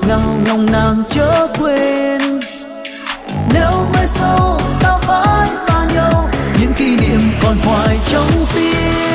nào nồng nàn chớ quên. Nếu mai sau ta phải xa nhau, những kỷ niệm còn hoài trong tim.